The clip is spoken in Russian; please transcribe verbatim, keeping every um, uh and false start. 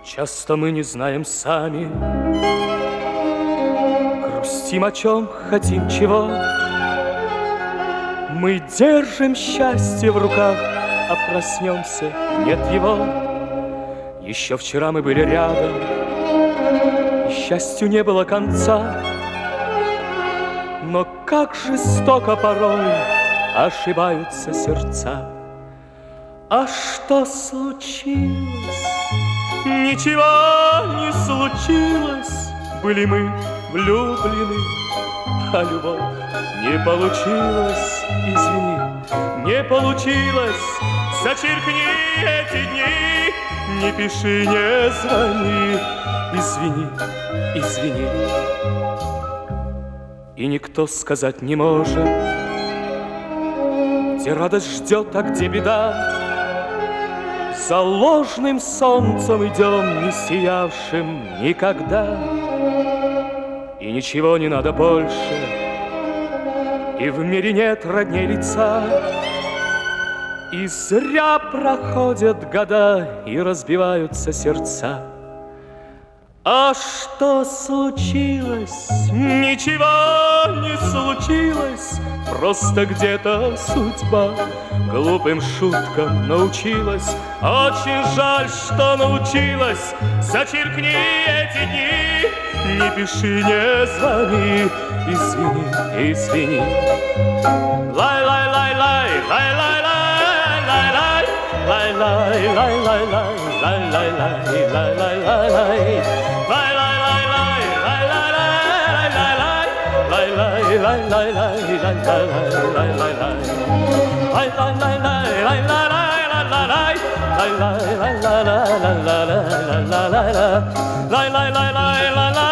Часто мы не знаем сами, грустим о чем, хотим чего. Мы держим счастье в руках, а проснемся, нет его. Еще вчера мы были рядом, и счастью не было конца. Но как жестоко порой ошибаются сердца. А что случилось? Ничего не случилось. Были мы влюблены, а любовь не получилась. Извини, не получилось. Зачеркни эти дни, не пиши, не звони. Извини, извини. И никто сказать не может, где радость ждет, а где беда. За ложным солнцем идем, не сиявшим никогда. И ничего не надо больше, и в мире нет родней лица. И зря проходят года, и разбиваются сердца. А что случилось? Ничего не случилось. Просто где-то судьба глупым шуткам научилась. Очень жаль, что научилась. Зачеркни эти дни, не пиши, не звони. Извини, извини. Лай-лай-лай-лай, лай-лай-лай, лай-лай, лай-лай-лай, лай-лай-лай, лай-лай-лай. La la la la la la la la la la la la la la la la la